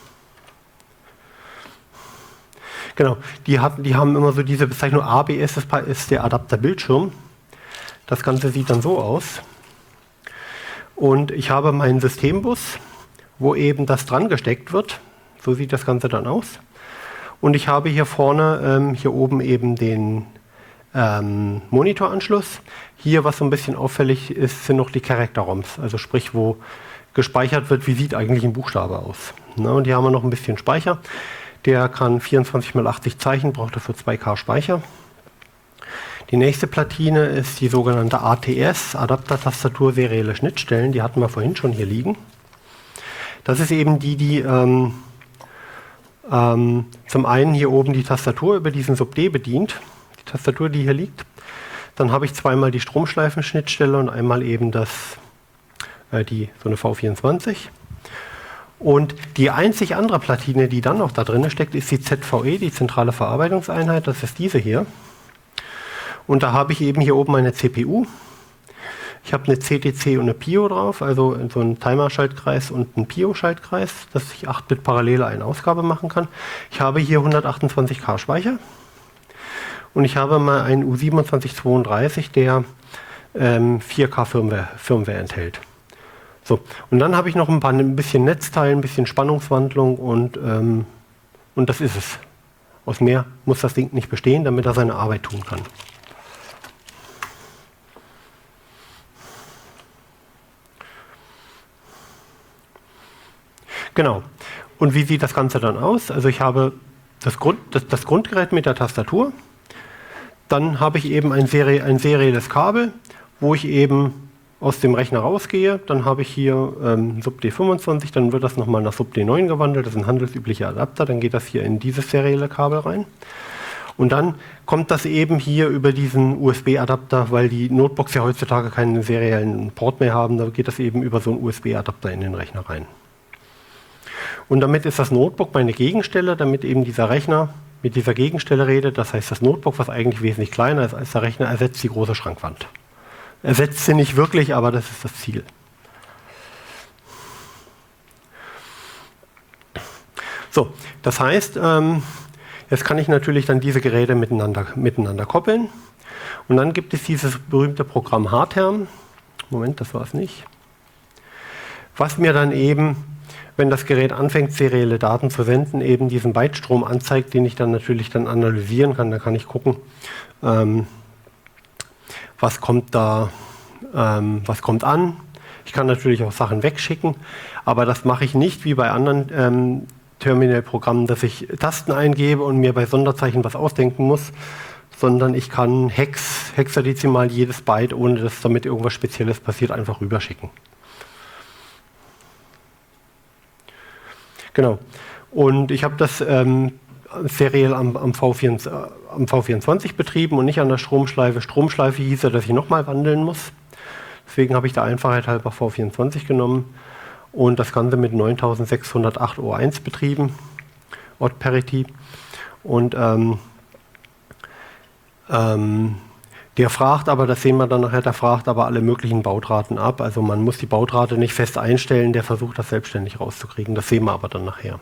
Genau, die, hat, die haben immer so diese Bezeichnung A B S, das ist der Adapterbildschirm. Das Ganze sieht dann so aus. Und ich habe meinen Systembus, wo eben das dran gesteckt wird. So sieht das Ganze dann aus. Und ich habe hier vorne, ähm, hier oben eben den ähm, Monitoranschluss. Hier, was so ein bisschen auffällig ist, sind noch die Character-ROMs, also sprich, wo gespeichert wird, wie sieht eigentlich ein Buchstabe aus. Na, und hier haben wir noch ein bisschen Speicher. Der kann vierundzwanzig mal achtzig Zeichen, braucht dafür zwei K Speicher. Die nächste Platine ist die sogenannte A T S, Adapter-Tastatur serielle Schnittstellen. Die hatten wir vorhin schon hier liegen. Das ist eben die, die ähm, ähm, zum einen hier oben die Tastatur über diesen Sub-D bedient. Die Tastatur, die hier liegt. Dann habe ich zweimal die Stromschleifenschnittstelle und einmal eben das, äh, die, so eine V vierundzwanzig. Und die einzig andere Platine, die dann noch da drin steckt, ist die Z V E, die zentrale Verarbeitungseinheit. Das ist diese hier. Und da habe ich eben hier oben eine C P U. Ich habe eine C T C und eine P I O drauf, also so einen Timer-Schaltkreis und einen P I O-Schaltkreis, dass ich acht Bit parallele Ein-Ausgabe machen kann. Ich habe hier hundertachtundzwanzig K Speicher. Und ich habe mal einen U siebenundzwanzig zweiunddreißig, der ähm, vier K Firmware, Firmware enthält. So, und dann habe ich noch ein, paar, ein bisschen Netzteil, ein bisschen Spannungswandlung und, ähm, und das ist es. Aus mehr muss das Ding nicht bestehen, damit er seine Arbeit tun kann. Genau. Und wie sieht das Ganze dann aus? Also ich habe das, Grund, das, das Grundgerät mit der Tastatur. Dann habe ich eben ein, Serie, ein serielles Kabel, wo ich eben aus dem Rechner rausgehe. Dann habe ich hier ähm, Sub D fünfundzwanzig, dann wird das nochmal nach Sub D neun gewandelt. Das ist ein handelsüblicher Adapter. Dann geht das hier in dieses serielle Kabel rein. Und dann kommt das eben hier über diesen U S B-Adapter, weil die Notebooks ja heutzutage keinen seriellen Port mehr haben. Da geht das eben über so einen U S B-Adapter in den Rechner rein. Und damit ist das Notebook meine Gegenstelle, damit eben dieser Rechner mit dieser Gegenstelle redet. Das heißt, das Notebook, was eigentlich wesentlich kleiner ist als der Rechner, ersetzt die große Schrankwand. Ersetzt sie nicht wirklich, aber das ist das Ziel. So, das heißt, ähm, jetzt kann ich natürlich dann diese Geräte miteinander, miteinander koppeln. Und dann gibt es dieses berühmte Programm Hardterm. Moment, das war es nicht. Was mir dann eben, wenn das Gerät anfängt, serielle Daten zu senden, eben diesen Bytestrom anzeigt, den ich dann natürlich dann analysieren kann. Da kann ich gucken, ähm, was kommt da, ähm, was kommt an. Ich kann natürlich auch Sachen wegschicken, aber das mache ich nicht wie bei anderen ähm, Terminal-Programmen, dass ich Tasten eingebe und mir bei Sonderzeichen was ausdenken muss, sondern ich kann Hex, hexadezimal jedes Byte, ohne dass damit irgendwas Spezielles passiert, einfach rüberschicken. Genau. Und ich habe das ähm, seriell am, am, V vierundzwanzig, äh, am V vierundzwanzig betrieben und nicht an der Stromschleife. Stromschleife hieß ja, dass ich nochmal wandeln muss. Deswegen habe ich der Einfachheit halber V vierundzwanzig genommen und das Ganze mit neuntausendsechshundertacht O eins betrieben, Odd Parity. Und ähm, ähm, der fragt aber, das sehen wir dann nachher, der fragt aber alle möglichen Bautraten ab. Also man muss die Bautrate nicht fest einstellen, der versucht das selbstständig rauszukriegen. Das sehen wir aber dann nachher.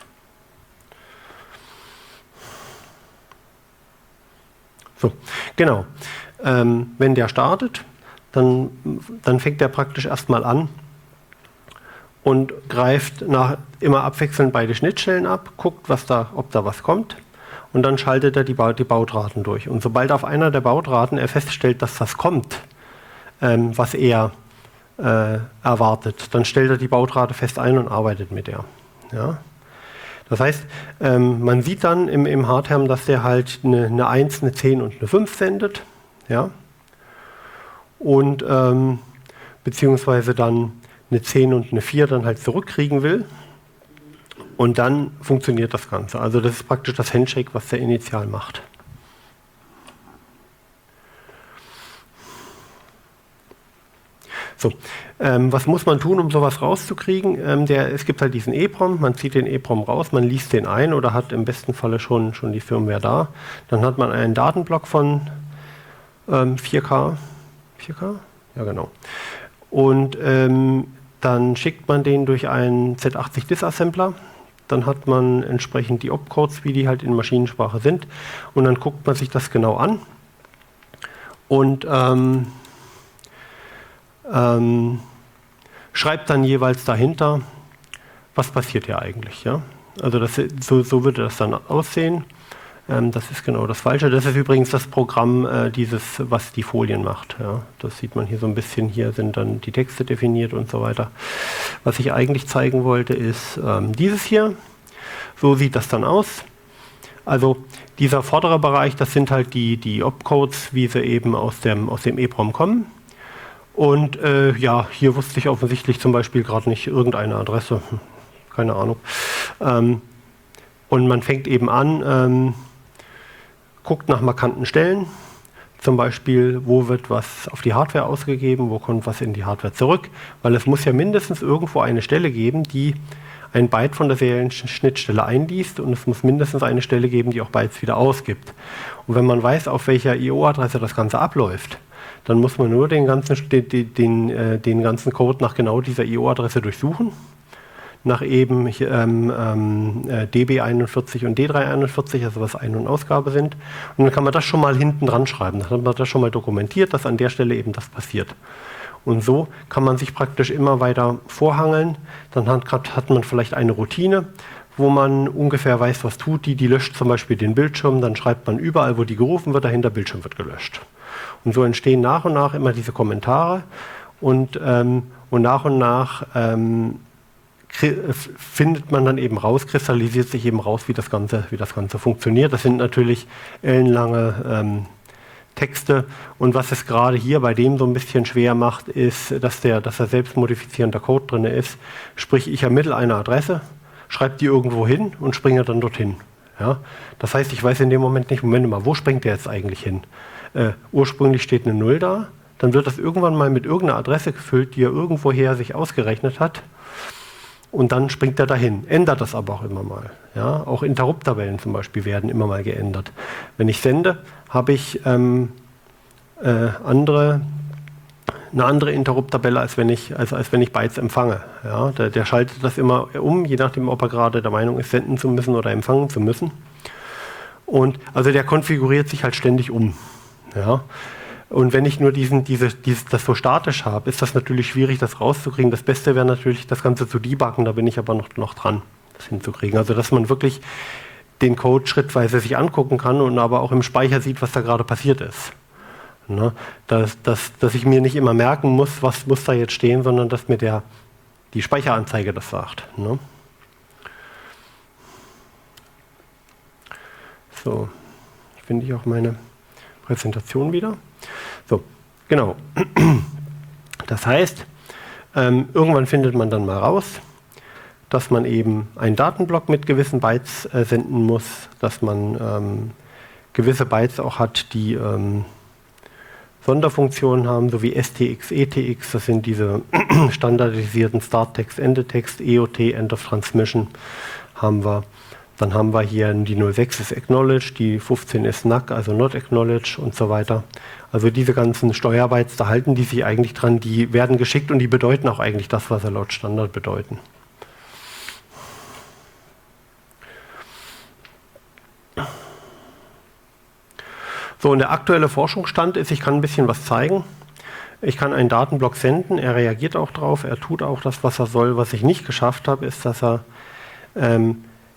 So, genau. Ähm, wenn der startet, dann, dann fängt der praktisch erstmal an und greift nach, immer abwechselnd beide Schnittstellen ab, guckt, was da, ob da was kommt. und dann schaltet er die, ba die Baudraten durch. Und sobald auf einer der Baudraten er feststellt, dass das kommt, ähm, was er äh, erwartet, dann stellt er die Baudrate fest ein und arbeitet mit der. Ja? Das heißt, ähm, man sieht dann im, im Hardterm, dass der halt eine, eine eins, eine zehn und eine fünf sendet. Ja? Und ähm, beziehungsweise dann eine zehn und eine vier dann halt zurückkriegen will. Und dann funktioniert das Ganze. Also das ist praktisch das Handshake, was der initial macht. So, ähm, was muss man tun, um sowas rauszukriegen? Ähm, der, es gibt halt diesen EEPROM, man zieht den EEPROM raus, man liest den ein oder hat im besten Falle schon, schon die Firmware da. Dann hat man einen Datenblock von ähm, vier K. vier K? Ja, genau. Und ähm, dann schickt man den durch einen Z achtzig Disassembler. Dann hat man entsprechend die Opcodes, wie die halt in Maschinensprache sind. Und dann guckt man sich das genau an. Und ähm, ähm, schreibt dann jeweils dahinter, was passiert hier eigentlich. Ja? Also das, so, so würde das dann aussehen. Ähm, das ist genau das Falsche. Das ist übrigens das Programm, äh, dieses, was die Folien macht. Ja? Das sieht man hier so ein bisschen. Hier sind dann die Texte definiert und so weiter. Was ich eigentlich zeigen wollte, ist ähm, dieses hier. So sieht das dann aus. Also dieser vordere Bereich, das sind halt die, die Opcodes, wie sie eben aus dem, aus dem EEPROM kommen. Und äh, ja, hier wusste ich offensichtlich zum Beispiel gerade nicht irgendeine Adresse. Keine Ahnung. Ähm, und man fängt eben an, ähm, guckt nach markanten Stellen. Zum Beispiel, wo wird was auf die Hardware ausgegeben, wo kommt was in die Hardware zurück. Weil es muss ja mindestens irgendwo eine Stelle geben, die ein Byte von der seriellen Schnittstelle einliest, und es muss mindestens eine Stelle geben, die auch Bytes wieder ausgibt. Und wenn man weiß, auf welcher I O-Adresse das Ganze abläuft, dann muss man nur den ganzen, den, den, den ganzen Code nach genau dieser I O-Adresse durchsuchen, nach eben ähm, ähm, D B einundvierzig und D drei einundvierzig, also was Ein- und Ausgabe sind. Und dann kann man das schon mal hinten dran schreiben. Dann hat man das schon mal dokumentiert, dass an der Stelle eben das passiert. Und so kann man sich praktisch immer weiter vorhangeln. Dann hat, hat man vielleicht eine Routine, wo man ungefähr weiß, was tut die. Die löscht zum Beispiel den Bildschirm, dann schreibt man überall, wo die gerufen wird, dahinter Bildschirm wird gelöscht. Und so entstehen nach und nach immer diese Kommentare und, ähm, und nach und nach ähm, findet man dann eben raus, kristallisiert sich eben raus, wie das Ganze, wie das Ganze funktioniert. Das sind natürlich ellenlange ähm, Texte, und was es gerade hier bei dem so ein bisschen schwer macht, ist, dass der, dass da selbstmodifizierender Code drin ist. Sprich, ich ermittle eine Adresse, schreibe die irgendwo hin und springe dann dorthin. Ja? Das heißt, ich weiß in dem Moment nicht, Moment mal, wo springt der jetzt eigentlich hin? Äh, ursprünglich steht eine Null da, dann wird das irgendwann mal mit irgendeiner Adresse gefüllt, die er irgendwoher sich ausgerechnet hat, und dann springt er dahin. Ändert das aber auch immer mal. Ja? Auch Interrupt-Tabellen zum Beispiel werden immer mal geändert. Wenn ich sende, habe ich ähm, äh, andere, eine andere Interrupt-Tabelle, als wenn ich, als, als wenn ich Bytes empfange. Ja? Der, der schaltet das immer um, je nachdem, ob er gerade der Meinung ist, senden zu müssen oder empfangen zu müssen. Und also der konfiguriert sich halt ständig um. Ja? Und wenn ich nur diesen, diese, dieses, das so statisch habe, ist das natürlich schwierig, das rauszukriegen. Das Beste wäre natürlich, das Ganze zu debuggen, da bin ich aber noch, noch dran, das hinzukriegen. Also dass man wirklich den Code schrittweise sich angucken kann und aber auch im Speicher sieht, was da gerade passiert ist. Ne? Dass, dass, dass ich mir nicht immer merken muss, was muss da jetzt stehen, sondern dass mir der, die Speicheranzeige das sagt. Ne? So, finde ich auch meine Präsentation wieder. So, genau. Das heißt, ähm, irgendwann findet man dann mal raus, dass man eben einen Datenblock mit gewissen Bytes äh, senden muss, dass man ähm, gewisse Bytes auch hat, die ähm, Sonderfunktionen haben, so wie S T X, E T X, das sind diese standardisierten Start-Text, Endetext, E O T, End of Transmission haben wir. Dann haben wir hier die null sechs ist Acknowledge, die fünfzehn ist N A C, also Not Acknowledge und so weiter. Also diese ganzen Steuerbytes, da halten die sich eigentlich dran, die werden geschickt und die bedeuten auch eigentlich das, was sie laut Standard bedeuten. So, und der aktuelle Forschungsstand ist, ich kann ein bisschen was zeigen. Ich kann einen Datenblock senden, er reagiert auch drauf, er tut auch das, was er soll. Was ich nicht geschafft habe, ist, dass er ähm,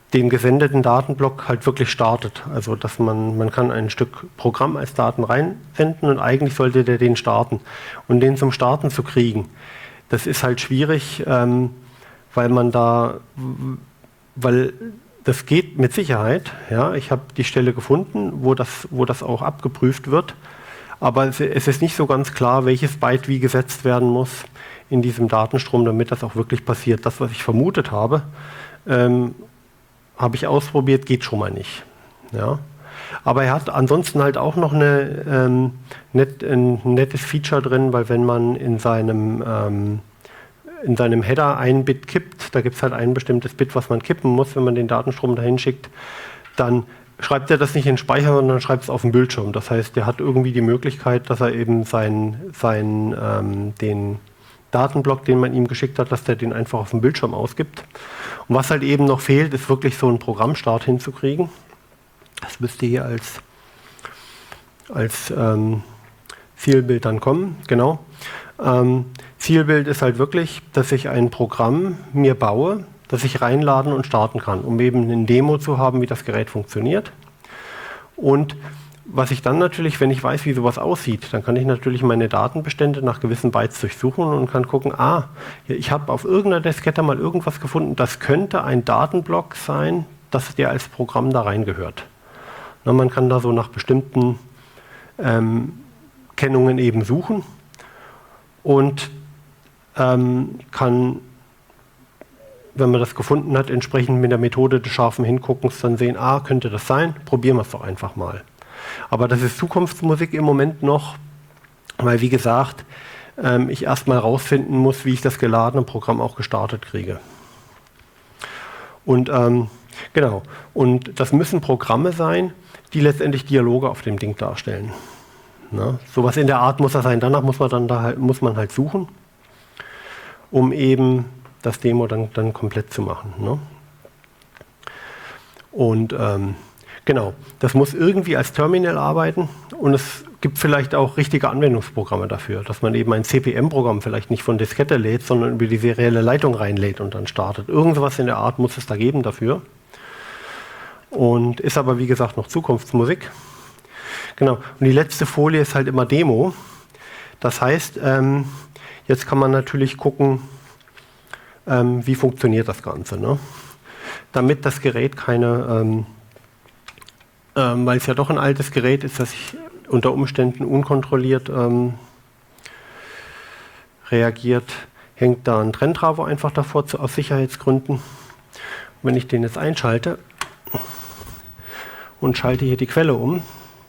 den gesendeten Datenblock halt wirklich startet. Also dass man, man kann ein Stück Programm als Daten reinsenden und eigentlich sollte der den starten. Und den zum Starten zu kriegen, das ist halt schwierig, ähm, weil man da, weil das geht mit Sicherheit. Ja, ich habe die Stelle gefunden, wo das, wo das auch abgeprüft wird, aber es, es ist nicht so ganz klar, welches Byte wie gesetzt werden muss in diesem Datenstrom, damit das auch wirklich passiert. Das, was ich vermutet habe, ähm, habe ich ausprobiert, geht schon mal nicht. Ja. Aber er hat ansonsten halt auch noch eine, ähm, net, ein nettes Feature drin, weil wenn man in seinem, ähm, in seinem Header ein Bit kippt, da gibt es halt ein bestimmtes Bit, was man kippen muss, wenn man den Datenstrom dahin schickt, dann schreibt er das nicht in den Speicher, sondern schreibt es auf den Bildschirm. Das heißt, er hat irgendwie die Möglichkeit, dass er eben sein, sein, ähm, den Datenblock, den man ihm geschickt hat, dass der den einfach auf dem Bildschirm ausgibt. Und was halt eben noch fehlt, ist wirklich so einen Programmstart hinzukriegen. Das müsste hier als, als ähm, Zielbild dann kommen. Genau. Ähm, Zielbild ist halt wirklich, dass ich ein Programm mir baue, das ich reinladen und starten kann, um eben eine Demo zu haben, wie das Gerät funktioniert. Und was ich dann natürlich, wenn ich weiß, wie sowas aussieht, dann kann ich natürlich meine Datenbestände nach gewissen Bytes durchsuchen und kann gucken, ah, ich habe auf irgendeiner Diskette mal irgendwas gefunden, das könnte ein Datenblock sein, dass der als Programm da reingehört. Na, man kann da so nach bestimmten ähm, Kennungen eben suchen und ähm, kann, wenn man das gefunden hat, entsprechend mit der Methode des scharfen Hinguckens dann sehen, ah, könnte das sein, probieren wir es doch einfach mal. Aber das ist Zukunftsmusik im Moment noch, weil wie gesagt, ähm, ich erstmal rausfinden muss, wie ich das geladene Programm auch gestartet kriege. Und ähm, genau, und das müssen Programme sein, die letztendlich Dialoge auf dem Ding darstellen. Na, sowas in der Art muss das sein. Danach muss man dann da halt, muss man halt suchen, um eben das Demo dann, dann komplett zu machen. Ne? Und ähm, genau, das muss irgendwie als Terminal arbeiten und es gibt vielleicht auch richtige Anwendungsprogramme dafür, dass man eben ein C P M-Programm vielleicht nicht von Diskette lädt, sondern über die serielle Leitung reinlädt und dann startet. Irgendwas in der Art muss es da geben dafür. Und ist aber wie gesagt noch Zukunftsmusik. Genau, und die letzte Folie ist halt immer Demo. Das heißt, ähm, jetzt kann man natürlich gucken, ähm, wie funktioniert das Ganze. Ne? Damit das Gerät keine... Ähm, Ähm, weil es ja doch ein altes Gerät ist, das unter Umständen unkontrolliert ähm, reagiert, hängt da ein Trenntravo einfach davor zu, aus Sicherheitsgründen. Und wenn ich den jetzt einschalte und schalte hier die Quelle um,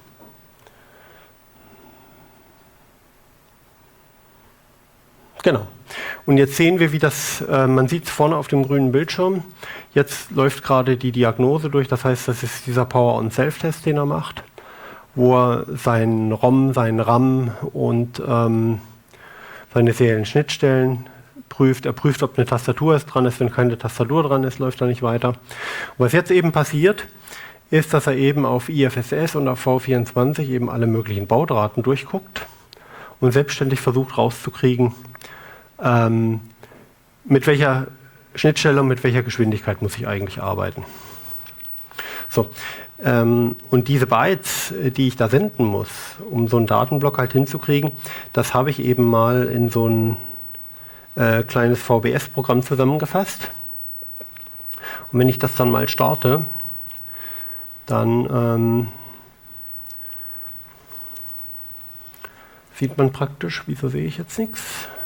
genau. Und jetzt sehen wir, wie das, äh, man sieht es vorne auf dem grünen Bildschirm, jetzt läuft gerade die Diagnose durch, das heißt, das ist dieser Power-on-Self-Test, den er macht, wo er seinen ROM, seinen RAM und ähm, seine seriellen Schnittstellen prüft. Er prüft, ob eine Tastatur ist dran ist, wenn keine Tastatur dran ist, läuft er nicht weiter. Und was jetzt eben passiert, ist, dass er eben auf I F S S und auf V vierundzwanzig eben alle möglichen Baudraten durchguckt und selbstständig versucht rauszukriegen, Ähm, mit welcher Schnittstelle und mit welcher Geschwindigkeit muss ich eigentlich arbeiten. So, ähm, und diese Bytes, die ich da senden muss, um so einen Datenblock halt hinzukriegen, das habe ich eben mal in so ein äh, kleines V B S-Programm zusammengefasst. Und wenn ich das dann mal starte, dann ähm, sieht man praktisch, wieso sehe ich jetzt nichts?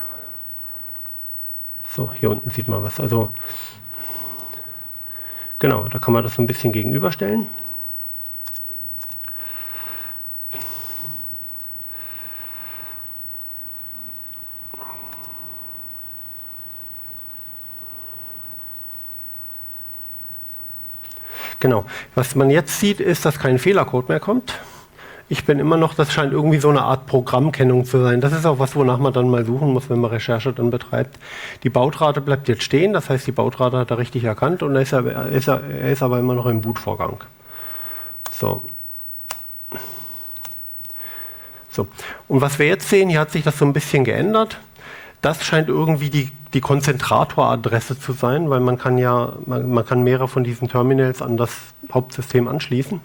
So, hier unten sieht man was. Also, genau, da kann man das so ein bisschen gegenüberstellen. Genau, was man jetzt sieht, ist, dass kein Fehlercode mehr kommt. Ich bin immer noch, das scheint irgendwie so eine Art Programmkennung zu sein. Das ist auch was, wonach man dann mal suchen muss, wenn man Recherche dann betreibt. Die Bautrate bleibt jetzt stehen, das heißt, die Bautrate hat er richtig erkannt und er ist, er ist, er ist aber immer noch im Bootvorgang. So. So. Und was wir jetzt sehen, hier hat sich das so ein bisschen geändert. das scheint irgendwie die, die Konzentratoradresse zu sein, weil man kann ja, man, man kann mehrere von diesen Terminals an das Hauptsystem anschließen.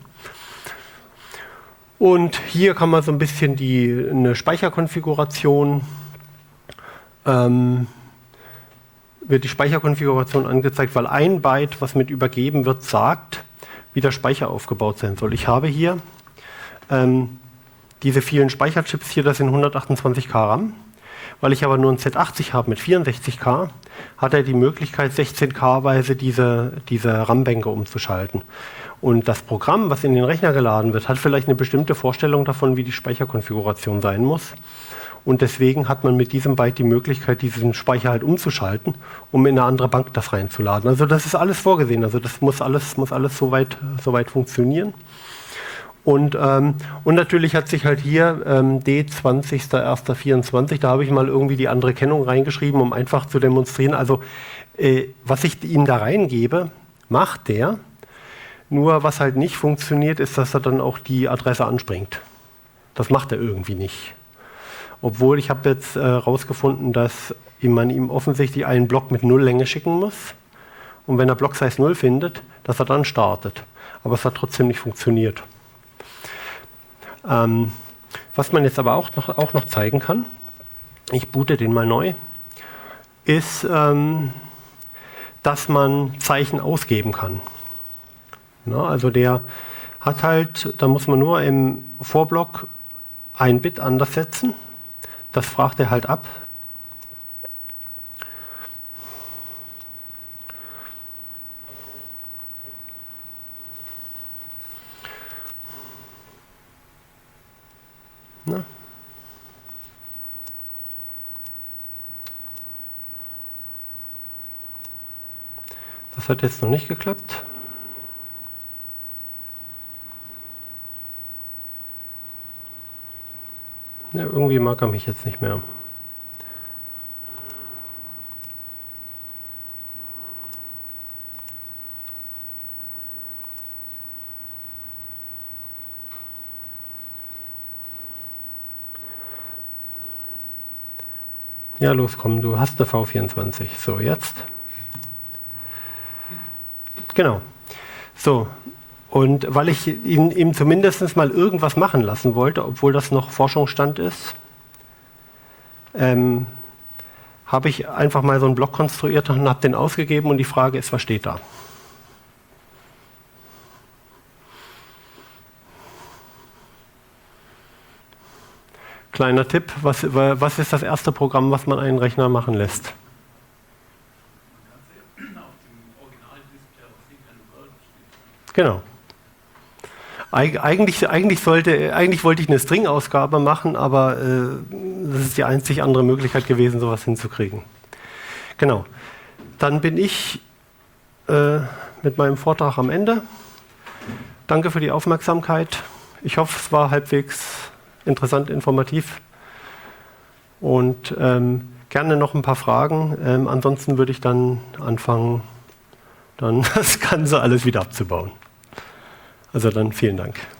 Und hier kann man so ein bisschen die, eine Speicherkonfiguration, ähm, wird die Speicherkonfiguration angezeigt, weil ein Byte, was mit übergeben wird, sagt, wie der Speicher aufgebaut sein soll. Ich habe hier ähm, diese vielen Speicherchips hier, das sind hundertachtundzwanzig K RAM. Weil ich aber nur ein Z achtzig habe mit vierundsechzig K, hat er die Möglichkeit, sechzehn K-weise diese, diese RAM-Bänke umzuschalten. Und das Programm, was in den Rechner geladen wird, hat vielleicht eine bestimmte Vorstellung davon, wie die Speicherkonfiguration sein muss. Und deswegen hat man mit diesem Byte die Möglichkeit, diesen Speicher halt umzuschalten, um in eine andere Bank das reinzuladen. Also das ist alles vorgesehen. Also das muss alles, muss alles soweit, soweit funktionieren. Und, ähm, und natürlich hat sich halt hier ähm, D zwanzigster erster vierundzwanzig, da habe ich mal irgendwie die andere Kennung reingeschrieben, um einfach zu demonstrieren. Also äh, was ich Ihnen da reingebe, macht der. Nur was halt nicht funktioniert, ist, dass er dann auch die Adresse anspringt. Das macht er irgendwie nicht. Obwohl ich habe jetzt herausgefunden, äh, dass man ihm offensichtlich einen Block mit Nulllänge schicken muss. Und wenn er Block Size null findet, dass er dann startet. Aber es hat trotzdem nicht funktioniert. Ähm, was man jetzt aber auch noch, auch noch zeigen kann, ich boote den mal neu, ist, ähm, dass man Zeichen ausgeben kann. Na, also der hat halt, da muss man nur im Vorblock ein Bit anders setzen. Das fragt er halt ab. Na? Das hat jetzt noch nicht geklappt. Ja, irgendwie mag er mich jetzt nicht mehr. Ja, los, komm, du hast eine V vierundzwanzig. So, jetzt. Genau. So. Und weil ich ihn, ihm zumindest mal irgendwas machen lassen wollte, obwohl das noch Forschungsstand ist, ähm, habe ich einfach mal so einen Block konstruiert und habe den ausgegeben und die Frage ist, was steht da? Kleiner Tipp, was, was ist das erste Programm, was man einen Rechner machen lässt? Genau. Eig eigentlich, eigentlich, sollte, eigentlich wollte ich eine String-Ausgabe machen, aber äh, das ist die einzig andere Möglichkeit gewesen, sowas hinzukriegen. Genau. Dann bin ich äh, mit meinem Vortrag am Ende. Danke für die Aufmerksamkeit. Ich hoffe, es war halbwegs interessant, informativ. Und ähm, gerne noch ein paar Fragen. Ähm, ansonsten würde ich dann anfangen, dann das Ganze alles wieder abzubauen. Also dann vielen Dank.